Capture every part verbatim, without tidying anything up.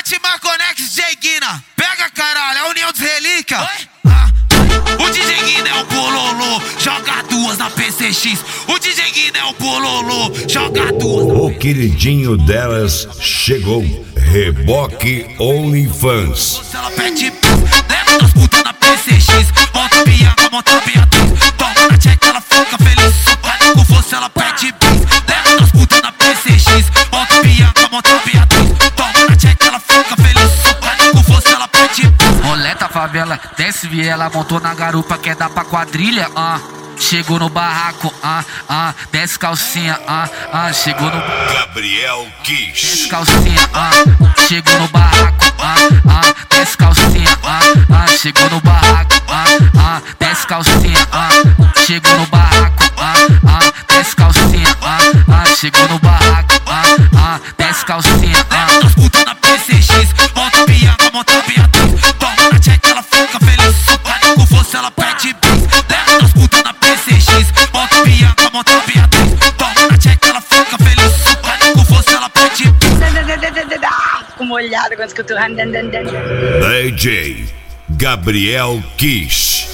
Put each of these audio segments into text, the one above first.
Sete Marconex, D J Guina. Pega, caralho, a união dos relíquias. Ah, o D J Guina é o bololô, joga duas na P C X. O D J Guina é o bololô, joga duas. O queridinho delas chegou. Reboque OnlyFans. Se ela pede leva das putas na P C X. Monta Bianca, monta Beatriz. Toma na check, ela fica feliz. Socada com força, ela pede bis. Leva das putas na P C X. Monta Bianca, monta Beatriz. Toma na check, ela fica feliz. Socada com força, ela pede bis. Roleta favela, desce viela, montou na garupa, quer dar pra quadrilha, ah. Chegou no barraco, ah, ah, desce calcinha, ah, ah, chegou no Gabriel Kish. Desce calcinha, ah, chegou no barraco, ah, ah, desce calcinha, ah, ah, chegou no barraco, ah, ah, desce calcinha, ah, chegou no barraco, ah, ah, desce calcinha, ah, ah, chegou no barraco, ah, ah, desce calcinha, ah. Leva das putas na P C X. Monta Bianca, monta Beatriz. Toma na check, ela fica feliz. Socada com força, ela pede bis. Leva das putas na P C X. Monta Bianca, monta Beatriz. Toma na check, ela fica feliz. Socada com força, ela pede bis. Fico molhado quando escuto o D J Gabriel Kish.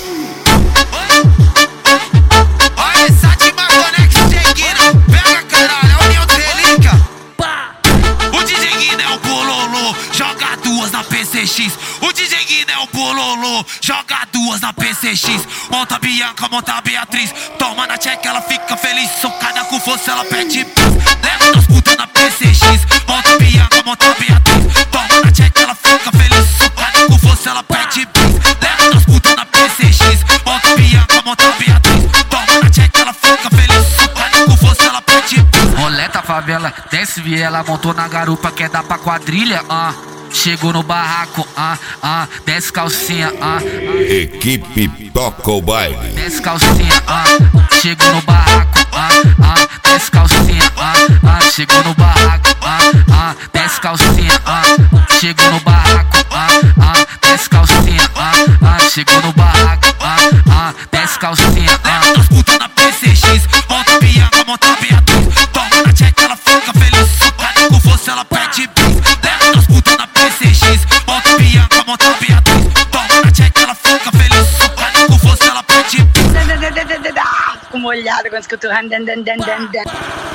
Olha essa de Marconex, D J Guina. Pega, caralho, a união dos relíquias. O D J Guina é o bololô, joga duas na P C X. O D J Guina é o bololô, joga duas na P C X. Monta Bianca, monta Beatriz. Toma na check, ela fica feliz. Socada com força, ela pede bis. Leva das putas na P C X. Monta Bianca, monta Beatriz. Toma na check, ela fica feliz. Socada com força, ela pede bis. Leva das putas na P C X. Monta Bianca, monta Beatriz. Toma na check, ela fica feliz. Socada com força, ela pede bis. Roleta favela, desce viela, montou na garupa, quer dar pra quadrilha, ah. Chegou no barraco, ah, ah, desce calcinha, ah. Equipe toca o baile. Desce calcinha, ah, chegou no barraco, ah, ah, desce calcinha, ah, ah, chegou no barraco, ah, ah, desce calcinha, ah, chegou no barraco, ah, ah, desce calcinha, ah, ah, chegou no barraco, ah, ah, desce calcinha, ah. Leva das putas na P C X. Monta Bianca, monta Beatriz. Toma na check, ela fica feliz. Socada com força, ela pede bis. Leva das putas na P C X. Monta Bianca, monta Beatriz. Toma na check, ela fica feliz. Socada com força, ela pede bis. Fico molhado quando escuto o